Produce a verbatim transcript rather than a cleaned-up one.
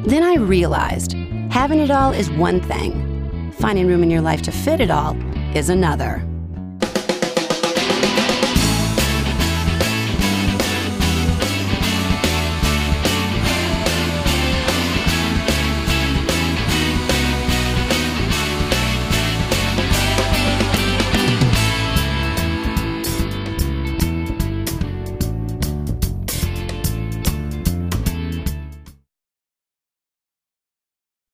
Then I realized having it all is one thing. Finding room in your life to fit it all is another.